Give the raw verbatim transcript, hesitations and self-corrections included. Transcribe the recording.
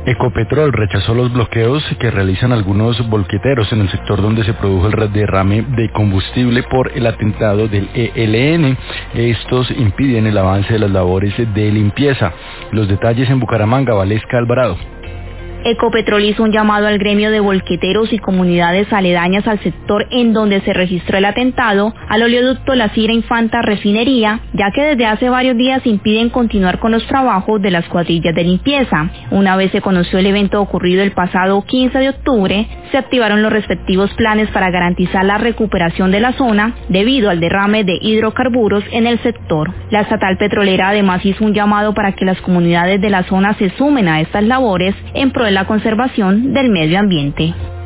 Ecopetrol rechazó los bloqueos que realizan algunos volqueteros en el sector donde se produjo el derrame de combustible por el atentado del E L N. Estos impiden el avance de las labores de limpieza. Los detalles en Bucaramanga, Valesca Alvarado. Ecopetrol hizo un llamado al gremio de volqueteros y comunidades aledañas al sector en donde se registró el atentado, al oleoducto La Cira Infanta Refinería, ya que desde hace varios días impiden continuar con los trabajos de las cuadrillas de limpieza. Una vez se conoció el evento ocurrido el pasado quince de octubre, se activaron los respectivos planes para garantizar la recuperación de la zona debido al derrame de hidrocarburos en el sector. La estatal petrolera además hizo un llamado para que las comunidades de la zona se sumen a estas labores en pro de la conservación del medio ambiente.